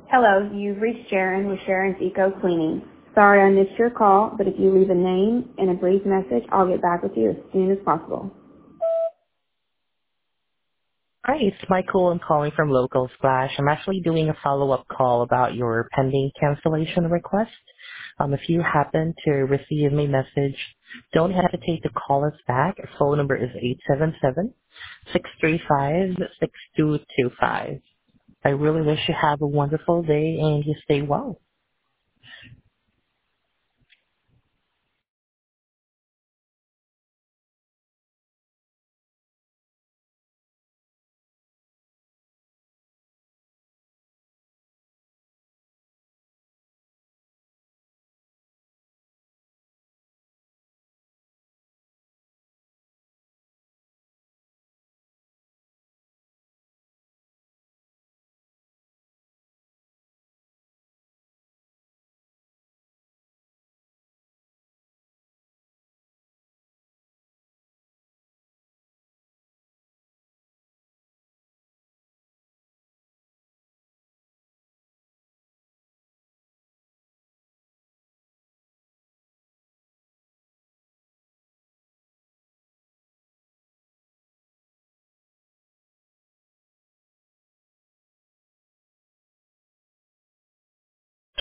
Hello, you've reached Sharon with Sharon's Eco Cleaning. Sorry I missed your call, but if you leave a name and a brief message, I'll get back with you as soon as possible. Hi, it's Michael. I'm calling from Local Splash. I'm actually doing a follow-up call about your pending cancellation request. If you happen to receive my message, don't hesitate to call us back. Our phone number is 877-635-6225. I really wish you have a wonderful day and you stay well.